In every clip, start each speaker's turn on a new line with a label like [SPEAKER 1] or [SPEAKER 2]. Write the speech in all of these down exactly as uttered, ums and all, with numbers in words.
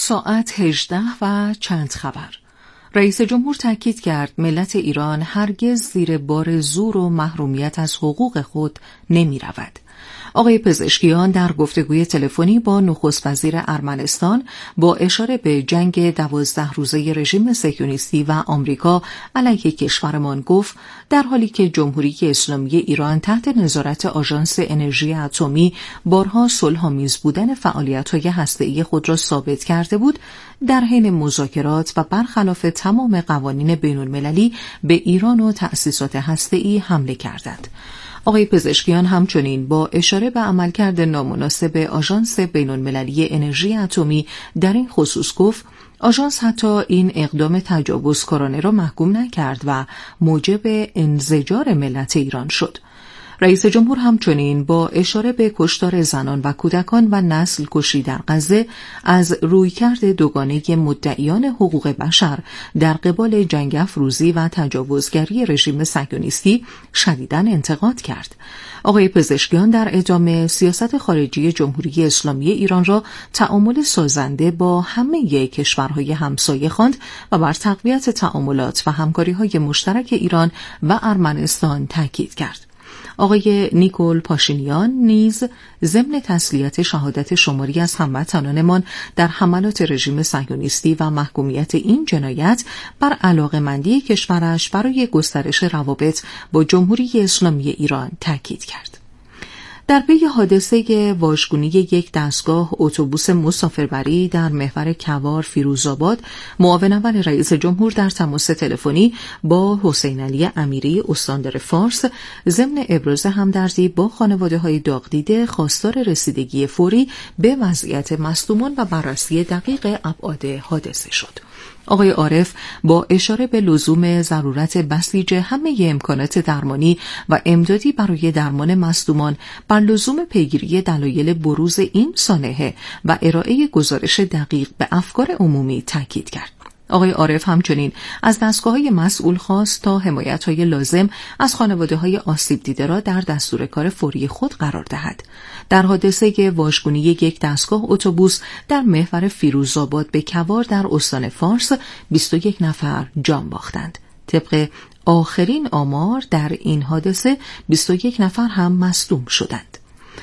[SPEAKER 1] ساعت هجده و چند خبر. رئیس جمهور تاکید کرد ملت ایران هرگز زیر بار زور و محرومیت از حقوق خود نمی رود. آقای پزشکیان در گفتگوی تلفنی با نخست وزیر ارمنستان با اشاره به جنگ دوازده روزه رژیم صهیونیستی و آمریکا علیه کشورمان گفت در حالی که جمهوری اسلامی ایران تحت نظارت آژانس انرژی اتمی بارها صلح‌آمیز بودن فعالیت‌های هسته‌ای خود را ثابت کرده بود، در حین مذاکرات و برخلاف تمام قوانین بین‌المللی به ایران و تأسیسات هسته‌ای حمله کردند. آقای پزشکیان همچنین با اشاره به عملکرد نامناسب آژانس بین‌المللی انرژی اتمی در این خصوص گفت آژانس حتی این اقدام تجاوزکارانه را محکوم نکرد و موجب انزجار ملت ایران شد. رئیس جمهور همچنین با اشاره به کشتار زنان و کودکان و نسل کشی در غزه از رویکرد دوگانه مدعیان حقوق بشر در قبال جنگ افروزی و تجاوزگری رژیم صهیونیستی شدیداً انتقاد کرد. آقای پزشکیان در ادامه سیاست خارجی جمهوری اسلامی ایران را تعامل سازنده با همه کشورهای همسایه خواند و بر تقویت تعاملات و همکاری‌های مشترک ایران و ارمنستان تاکید کرد. آقای نیکول پاشینیان نیز ضمن تسلیت شهادت شماری از هموطنانمان در حملات رژیم صهیونیستی و محکومیت این جنایت بر علاقه‌مندی کشورش برای گسترش روابط با جمهوری اسلامی ایران تاکید کرد. در پی حادثه واژگونی یک دستگاه اتوبوس مسافربری در محور کوار فیروزآباد، معاون اول رئیس جمهور در تماس تلفنی با حسین علی امیری استاندار فارس ضمن ابراز همدردی با خانواده‌های داغ‌دیده خواستار رسیدگی فوری به وضعیت مصدومان و بررسی دقیق ابعاد حادثه شد. آقای عارف با اشاره به لزوم ضرورت بسیج همه امکانات درمانی و امدادی برای درمان مصدومان بر لزوم پیگیری دلایل بروز این سانحه و ارائه گزارش دقیق به افکار عمومی تاکید کرد. آقای عارف همچنین از دستگاه‌های مسئول خواست تا حمایت‌های لازم از خانواده‌های آسیب دیده را در دستور کار فوری خود قرار دهد. در حادثه واژگونی یک دستگاه اتوبوس در محور فیروزآباد به کوار در استان فارس بیست و یک نفر جان باختند. طبق آخرین آمار در این حادثه بیست و یک نفر هم مصدوم شدند.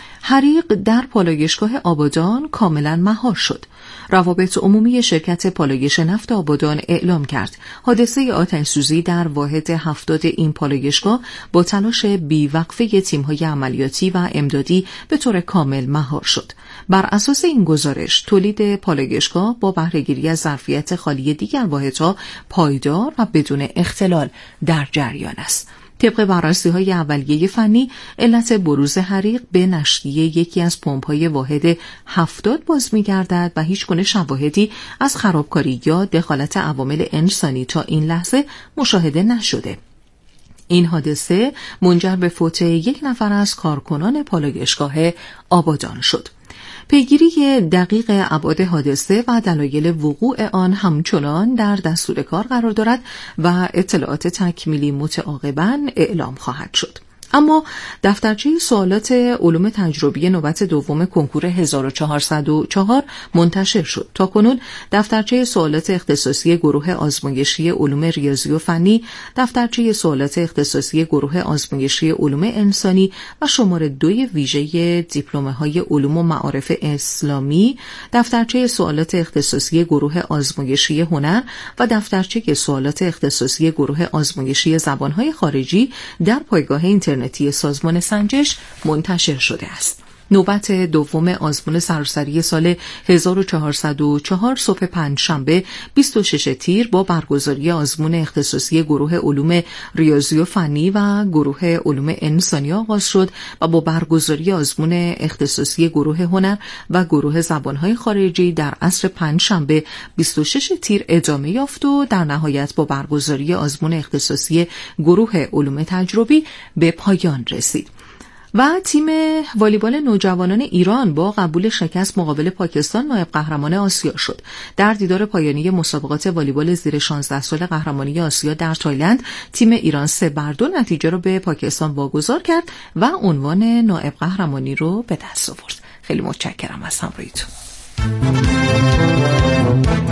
[SPEAKER 1] حریق در پالایشگاه آبادان کاملا مهار شد. روابط عمومی شرکت پالایش نفت آبادان اعلام کرد حادثه آتش‌سوزی در واحد هفتاد این پالایشگاه با تلاش بی‌وقفه تیم‌های عملیاتی و امدادی به طور کامل مهار شد. بر اساس این گزارش تولید پالایشگاه با بهره‌گیری از ظرفیت خالی دیگر واحدها پایدار و بدون اختلال در جریان است. طبق بررسی‌های اولیه فنی، علت بروز حریق به نشتی یکی از پمپ‌های واحد هفتاد باز می‌گردد و هیچگونه شواهدی از خرابکاری یا دخالت عوامل انسانی تا این لحظه مشاهده نشده. این حادثه منجر به فوت یک نفر از کارکنان پالایشگاه آبادان شد. پیگیری دقیق ابعاد حادثه و دلایل وقوع آن همچنان در دستور کار قرار دارد و اطلاعات تکمیلی متعاقباً اعلام خواهد شد. اما دفترچه سوالات علوم تجربی نوبت دوم کنکور هزار و چهارصد و چهار منتشر شد. تاکنون دفترچه سوالات اختصاصی گروه آزمایشی علوم ریاضی و فنی، دفترچه سوالات اختصاصی گروه آزمایشی علوم انسانی و شماره دوی ویژه دیپلم‌های علوم و معارف اسلامی، دفترچه سوالات اختصاصی گروه آزمایشی هنر و دفترچه سوالات اختصاصی گروه آزمایشی زبان‌های خارجی در پایگاه اینترنتی سازمان سنجش منتشر شده است. نوبت دوم آزمون سراسری سال هزار و چهارصد و چهار صبح پنجشنبه بیست و شش تیر با برگزاری آزمون اختصاصی گروه علوم ریاضی و فنی و گروه علوم انسانی آغاز شد و با برگزاری آزمون اختصاصی گروه هنر و گروه زبانهای خارجی در عصر پنجشنبه بیست و شش تیر ادامه یافت و در نهایت با برگزاری آزمون اختصاصی گروه علوم تجربی به پایان رسید. و تیم والیبال نوجوانان ایران با قبول شکست مقابل پاکستان نایب قهرمان آسیا شد. در دیدار پایانی مسابقات والیبال زیر شانزده سال قهرمانی آسیا در تایلند، تیم ایران سه بر دو نتیجه را به پاکستان واگذار کرد و عنوان نایب قهرمانی رو به دست آورد. خیلی متشکرم از همراهیتون.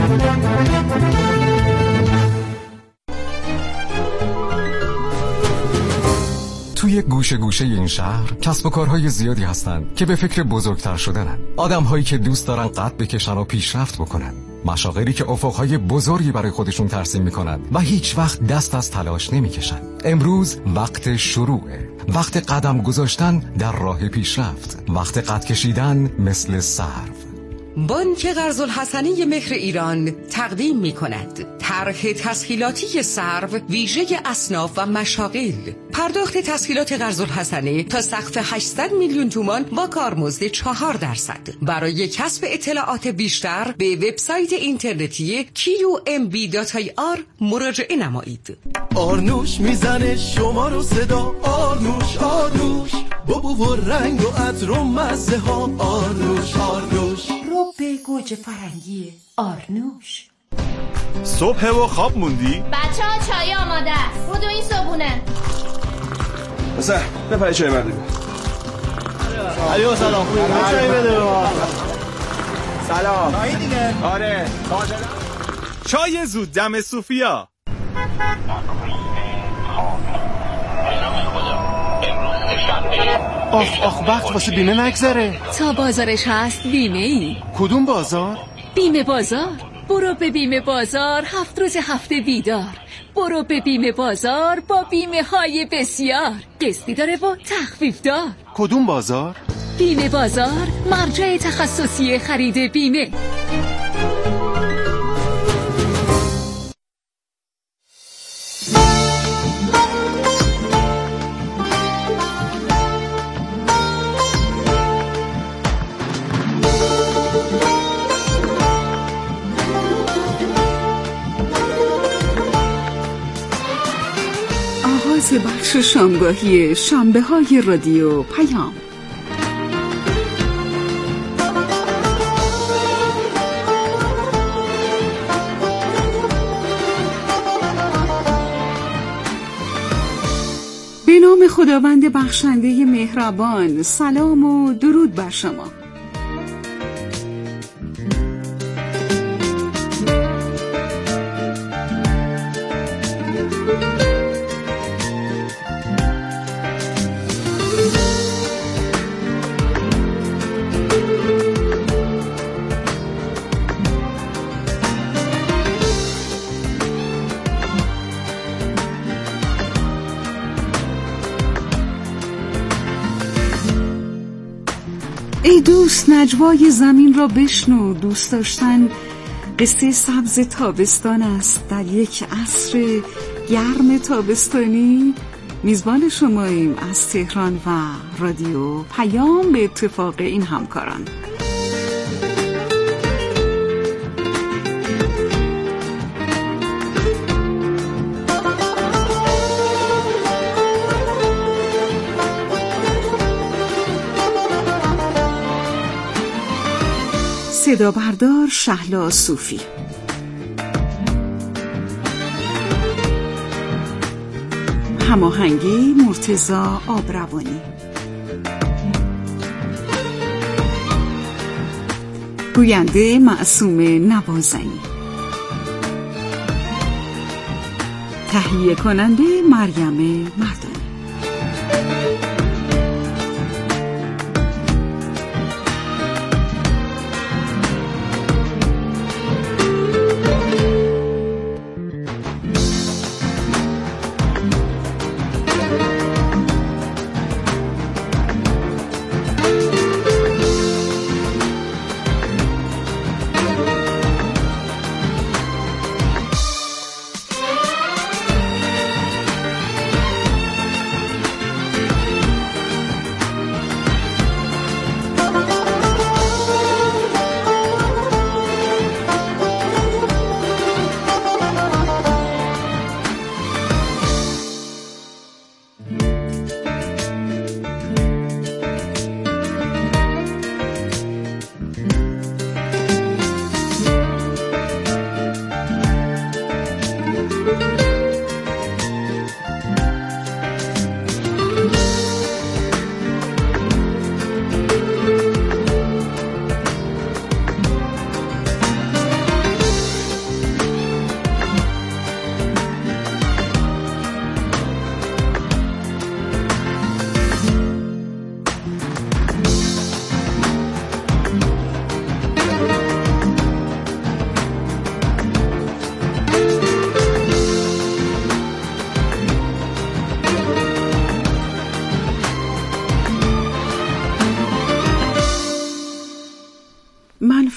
[SPEAKER 2] توی گوشه گوشه این شهر کسب و کارهای زیادی هستند که به فکر بزرگتر شدنن. آدم‌هایی که دوست دارن قد بکشن و پیشرفت بکنن. مشاغلی که افقهای بزرگی برای خودشون ترسیم میکنن و هیچ وقت دست از تلاش نمیکشن. امروز وقت شروعه. وقت قدم گذاشتن در راه پیشرفت. وقت قد کشیدن مثل سرو.
[SPEAKER 3] بانک قرض‌الحسنه مهر ایران تقدیم می کند طرح تسهیلاتی سرو ویژه اصناف و مشاغل. پرداخت تسهیلات قرض‌الحسنه تا سقف هشتصد میلیون تومان با کارمزد چهار درصد. برای کسب اطلاعات بیشتر به وبسایت اینترنتی کیو ام بی دات آی آر مراجعه نمایید.
[SPEAKER 4] آرنوش میزنه شما رو صدا، آرنوش آرنوش بابا و رنگ و عطر و مزه ها، آرنوش آرنوش
[SPEAKER 5] به گوجه فرنگی آرنوش.
[SPEAKER 6] صبح و خواب موندی؟
[SPEAKER 7] بچه ها چای آماده است. بودو این صبونه
[SPEAKER 6] بسه بپره چای مردی. علیو سلام. چای بده با سلام. چای دیگه. آره چای زود دم صوفیا.
[SPEAKER 8] آخ آخ وقت واسه بیمه نگذره.
[SPEAKER 9] تا بازارش هست بیمه ای.
[SPEAKER 8] کدوم بازار؟
[SPEAKER 9] بیمه بازار. برو به بیمه بازار، هفت روز هفته بیدار. برو به بیمه بازار با بیمه های بسیار. قسطی داره و تخفیف دار.
[SPEAKER 8] کدوم بازار؟
[SPEAKER 9] بیمه بازار، مرجع تخصصی خرید بیمه.
[SPEAKER 1] بخش شامگاهی شنبه های رادیو پیام. به نام خداوند بخشنده مهربان، سلام و درود بر شما. ای دوست، نجوای زمین را بشنو. دوست داشتن قصه سبز تابستان است در یک عصر گرم تابستانی. میزبان شماییم از تهران و رادیو پیام به اتفاق این همکاران. صدا بردار شهلا صوفی، هماهنگی مرتضی آبروانی، گوینده معصوم نوازنی، تهیه کننده مریم مردانی.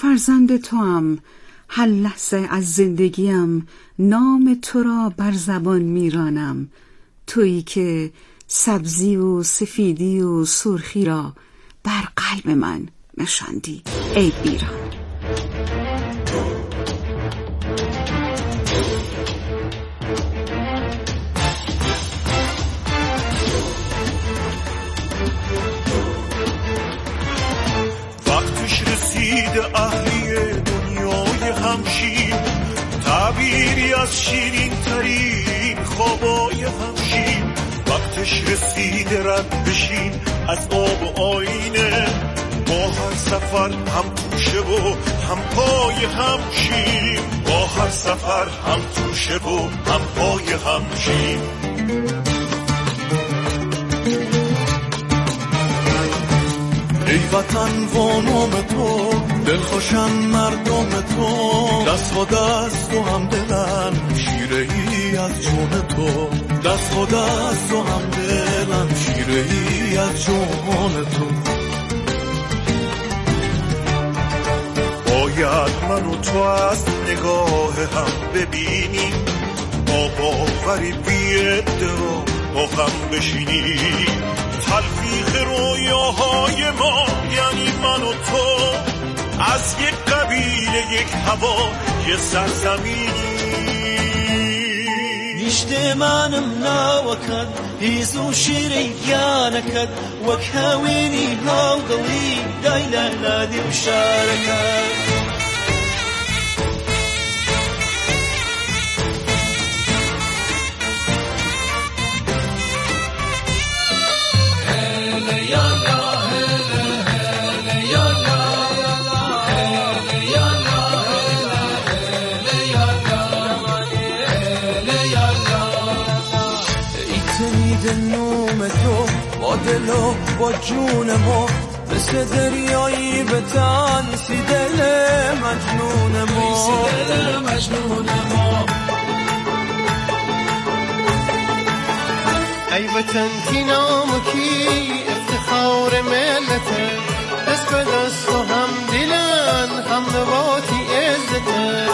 [SPEAKER 10] فرزند توام، هر لحظه از زندگیم نام تو را بر زبان میرانم. تویی که سبزی و سفیدی و سرخی را بر قلب من نشاندی ای ایران.
[SPEAKER 11] وقتش رسید اهلی دنیای همشین، تعبیری از شیرین ترین خوابای همشین. وقتش رسید رد بشین از آب و آینه، با هر سفر هم توشه و هم پای همشین. با هر سفر هم توشه و هم پای همشین.
[SPEAKER 4] ای وطن و نام تو، دلخوشم مردم تو، دست و دست و هم دلن شیره ای از جون تو. دست و دست و هم دلن شیره ای از جون تو.
[SPEAKER 11] باید من و تو از نگاه هم ببینیم، با باوری بی ادعا با هم بشینیم. تلفیق رویاهای ما یعنی من و تو، از یک قبیله یک هوا یه سرزمینی.
[SPEAKER 4] گشت منم ناوکد هیزو شیری گیانکد، وک هاوینی هاو دلی دایلا نادی بشارکد. نوم تو با دل و با جون ما، مثل دریایی به تنسی دل مجنون ما. دل مجنون ما.
[SPEAKER 12] ای وطن کی نام و کی افتخار ملته، دست به دست و هم دلن هم نواتی عزته.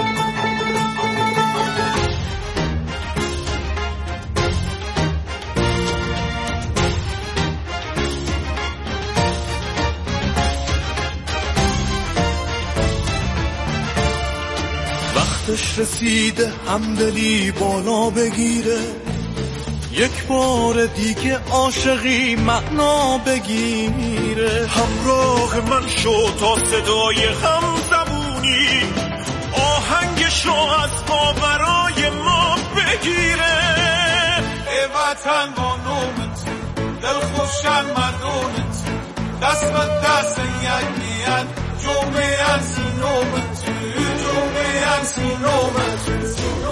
[SPEAKER 4] وقتش رسیده همدلی بالا بگیره، یک بار دیگه عاشقی معنا بگیره.
[SPEAKER 11] همراه من شو تا صدای هم زبونی آهنگشو از ما برای ما بگیره.
[SPEAKER 13] ای وطن با نومت، دل خوشم مردونت، دست به دست یک میان جمعه انسی نومت، جمعه انسی نومت.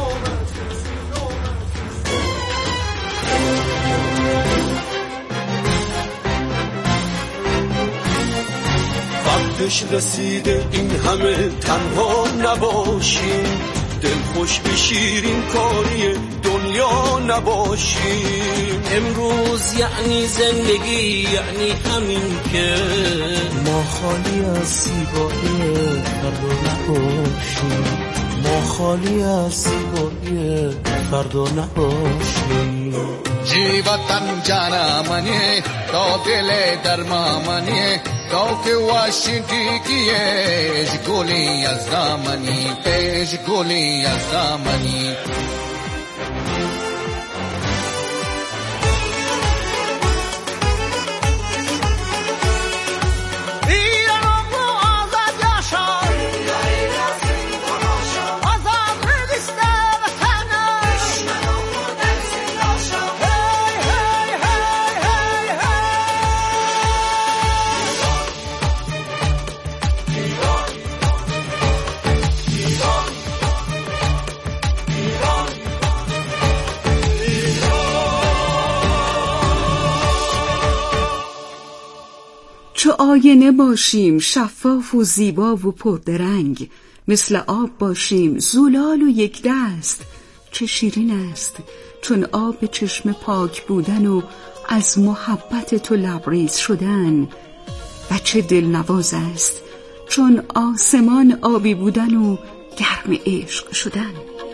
[SPEAKER 4] وقتش رسیده این همه تنها نباشیم، دل خوش بشیرین کاری دنیا نباشیم.
[SPEAKER 14] امروز یعنی زندگی، یعنی همین که
[SPEAKER 4] ما خالی از زیبایی فردا نباشیم. ما خالی از زیبایی فردا نباشیم.
[SPEAKER 15] جی وطن جانا منی تو دل درما منی، تو که واشنگی کیه گلی از دامنی، پیش گلی از دامنی.
[SPEAKER 10] چو آینه باشیم شفاف و زیبا و پردرنگ، مثل آب باشیم زلال و یک دست. چه شیرین است چون آب چشم پاک بودن و از محبت تو لبریز شدن، و چه دلنواز است چون آسمان آبی بودن و گرم عشق شدن.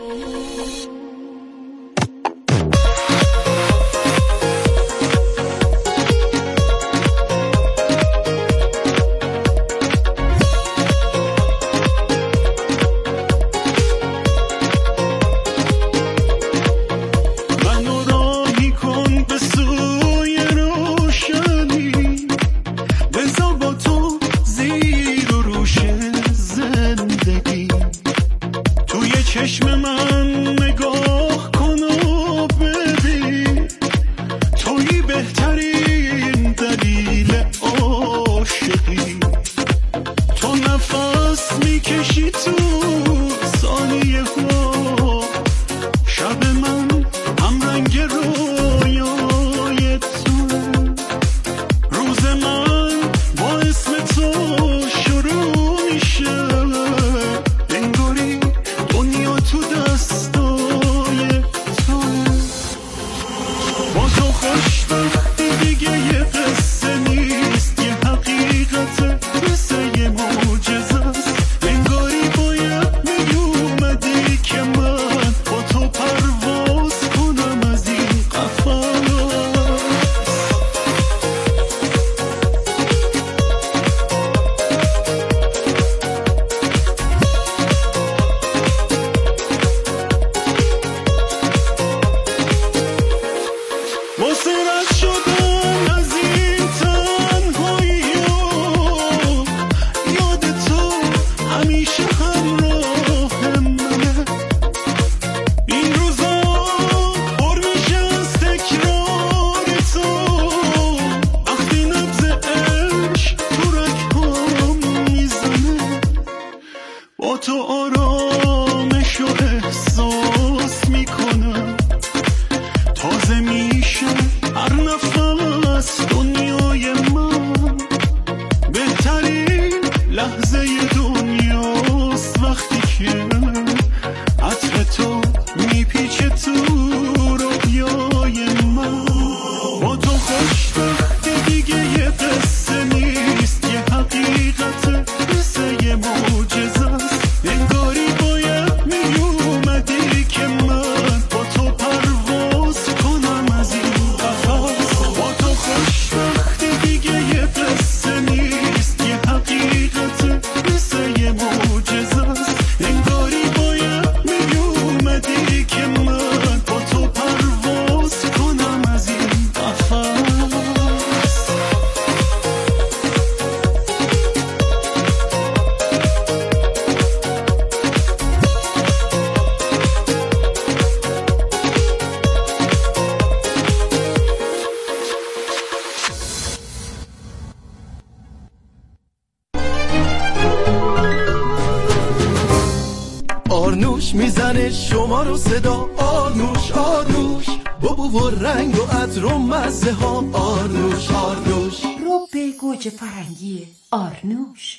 [SPEAKER 4] آرنوش میزنه شما رو صدا، آرنوش آرنوش بابو و رنگ و عطر و مزه ها، آرنوش آرنوش
[SPEAKER 5] رو به گوجه فرنگی آرنوش.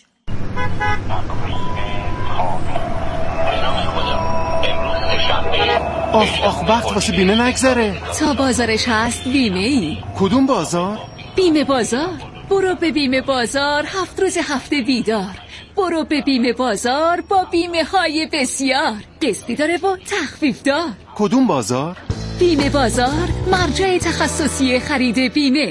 [SPEAKER 8] آخ آخ وقت واسه بیمه نگذره.
[SPEAKER 9] تا بازارش هست بیمه ای.
[SPEAKER 8] کدوم بازار؟
[SPEAKER 9] بیمه بازار. برو به بیمه بازار، هفت روز هفته بیدار. برو به بیمه بازار با بیمه های بسیار، قسطی داره و تخفیف دار.
[SPEAKER 8] کدوم بازار؟
[SPEAKER 9] بیمه بازار، مرجع تخصصی خرید بیمه.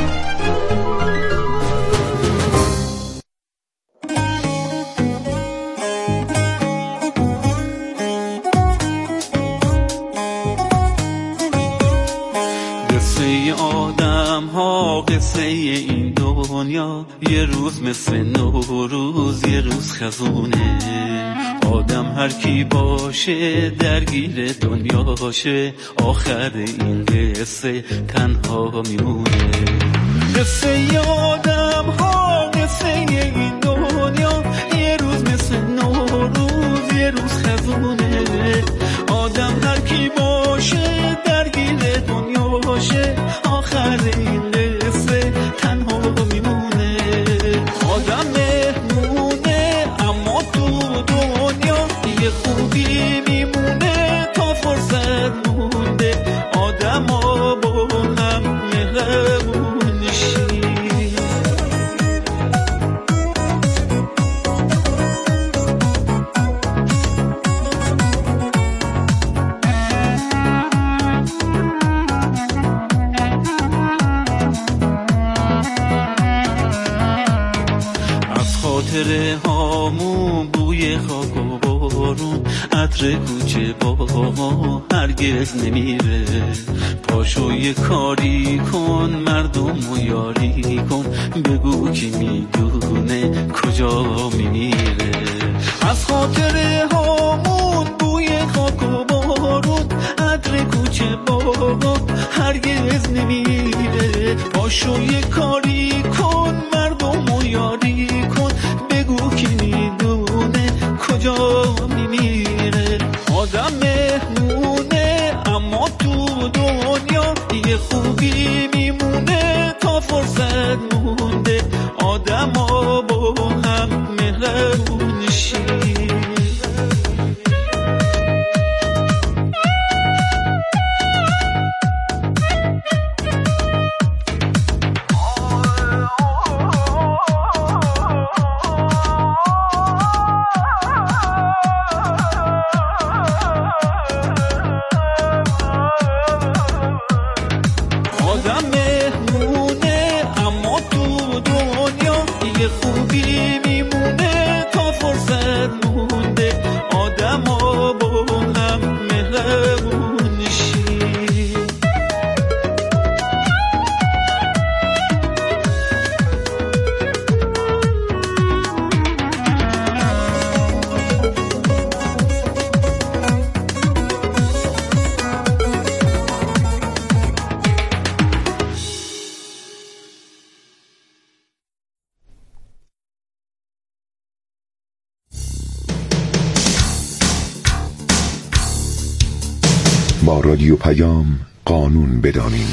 [SPEAKER 16] قصه آدم ها، قصه این دنیا، یه روز مثل نوروز، یه روز خزونه. آدم هر کی باشه درگیر دنیاشه، آخر این قصه تنها میمونه. قصه آدم ها، قصه این دنیا، یه روز مثل نوروز، یه روز خزونه. آدم هر کی باشه درگیر دنیاشه، آخر این قصه تنها میمونه. آدم مهمونه اما تو دنیا یه خوبی میمونه، تا فرصت مونده آدم ها با هم مهربون شی. خاطره هامون بوی خاک و بارون عطر کوچه باغا هرگز نمیره. پاشو یه کاری کن مردم و یاری کن بگو کی میدونه کجا میمیره. از خاطره هامون بوی خاک و بارون عطر کوچه باغا هرگز نمیره. پاشو یه کاری کن مردم و یاری کن بگو کی میدونه کجا میمیره. آدم مهمونه اما تو دنیا یه خوبی میمونه تا فرصت مونده آدم ها با هم مهربون شید.
[SPEAKER 17] با رادیو پیام قانون بدانیم.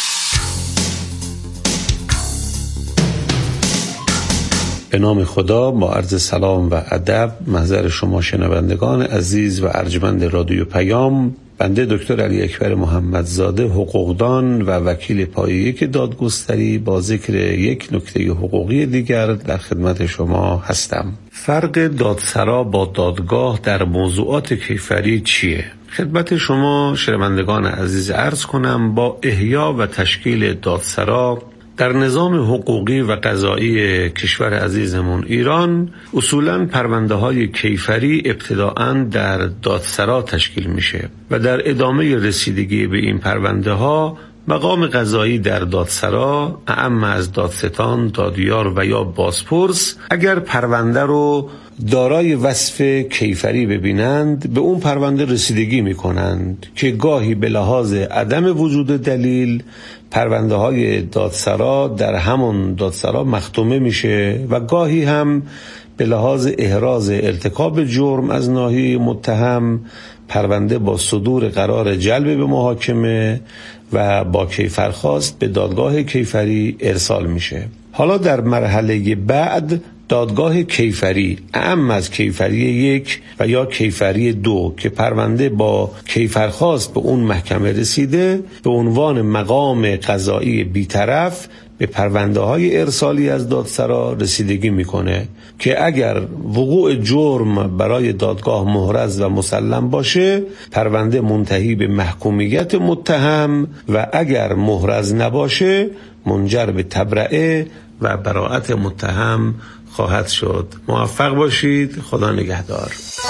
[SPEAKER 18] به نام خدا، با عرض سلام و ادب محضر شما شنوندگان عزیز و ارجمند رادیو پیام، بنده دکتر علی اکبر محمدزاده، حقوقدان و وکیل پای یک دادگستری، با ذکر یک نکته حقوقی دیگر در خدمت شما هستم. فرق دادسرا با دادگاه در موضوعات کیفری چیه؟ خدمت شما شنوندگان عزیز عرض کنم با احیا و تشکیل دادسرا در نظام حقوقی و قضایی کشور عزیزمون ایران اصولاً پرونده های کیفری ابتداءً در دادسرا تشکیل میشه و در ادامه رسیدگی به این پرونده ها مقام قضایی در دادسرا، اعم از دادستان، دادیار و یا بازپرس، اگر پرونده رو دارای وصف کیفری ببینند به اون پرونده رسیدگی میکنند که گاهی به لحاظ عدم وجود دلیل پرونده های دادسرا در همون دادسرا مختومه میشه و گاهی هم به لحاظ احراز ارتکاب جرم از ناحیه متهم پرونده با صدور قرار جلب به محاکمه و با کیفرخواست به دادگاه کیفری ارسال میشه. حالا در مرحله بعد دادگاه کیفری، اعم از کیفری یک و یا کیفری دو که پرونده با کیفرخواست به اون محکمه رسیده، به عنوان مقام قضایی بیطرف به پرونده های ارسالی از دادسرا رسیدگی میکنه که اگر وقوع جرم برای دادگاه محرز و مسلم باشه پرونده منتهی به محکومیت متهم و اگر محرز نباشه منجر به تبرئه و براءت متهم خواهد شد. موفق باشید. خدا نگهدار.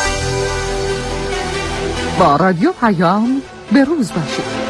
[SPEAKER 1] با رادیو پیام به روز باشید.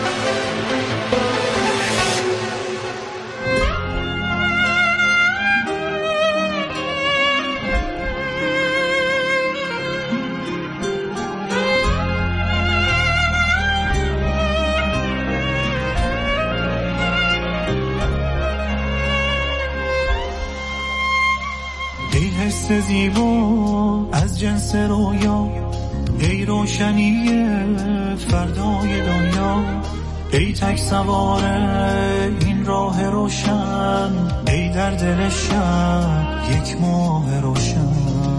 [SPEAKER 4] زیبا از جنس رویا، ای روشنی فردای دنیا، ای تک سوار این راه روشن، ای در دل شب یک ماه روشن،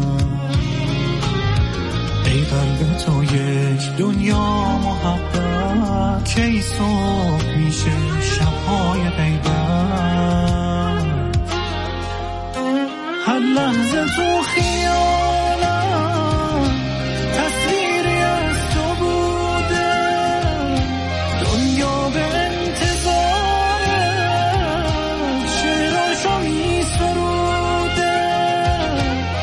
[SPEAKER 4] ای قلب تو یک دنیا محبت، کی صبح میشه شبهای غیبت، هر لحظه تو خیالم تصویری از تو بوده، دنیا به انتظار شعراشو می سروده،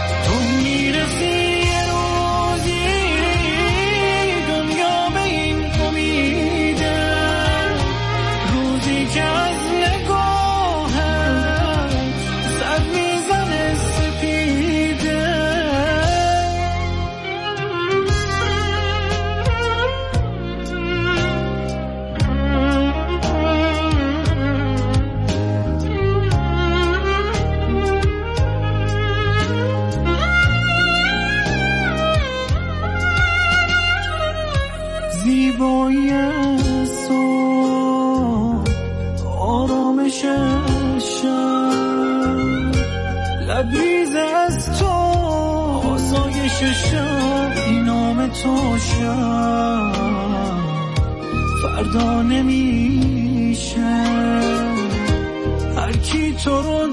[SPEAKER 19] لبریز از تو آسایش شب این نام تو شب فردا نمیشه هر کی تو رو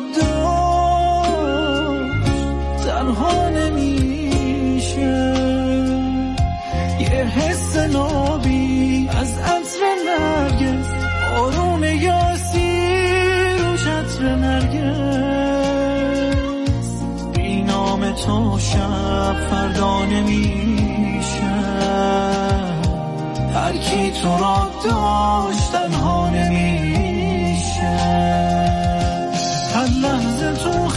[SPEAKER 19] داشت تنها نمیشه یه حس نابی از عطر نرگس آروم یاسی رو شطر نرگس بی نام تو شب فردا نمیشه هر کی تو را داشت تنها نمیشه هر لحظه تو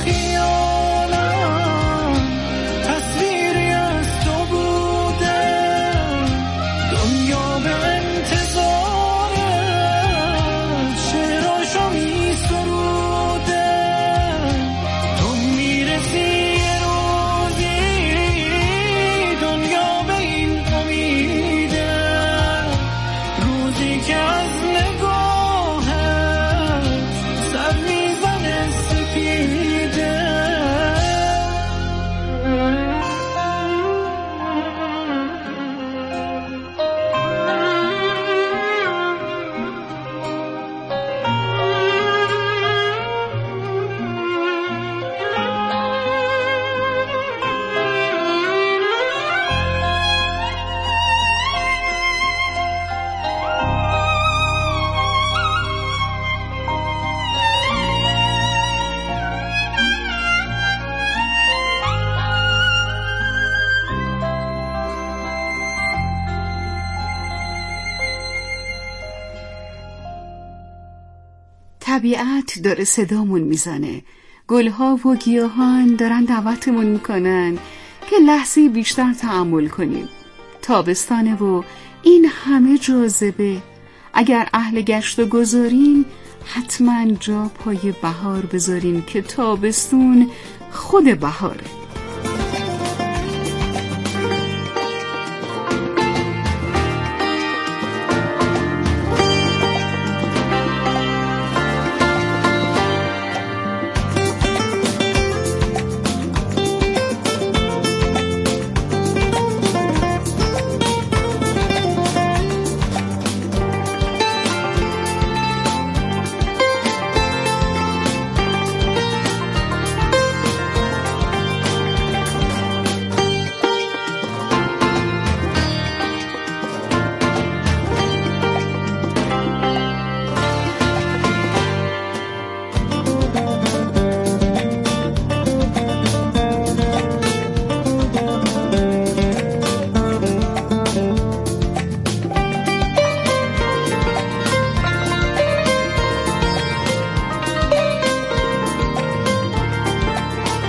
[SPEAKER 19] خیالم تصویری از تو بوده دنیا به انتظارت شعراشو می سروده تو میرسی یه روزی دنیا به این امیده روزی که از نگاهت سر میزنه سپیده
[SPEAKER 10] طبیعت داره صدامون میزنه، گلها و گیاهان دارن دعوتمون میکنن که لحظه بیشتر تأمل کنیم. تابستانه و این همه جاذبه، اگر اهل گشت و گذارین حتما جا پای بهار بذارین که تابستون خود بهاره.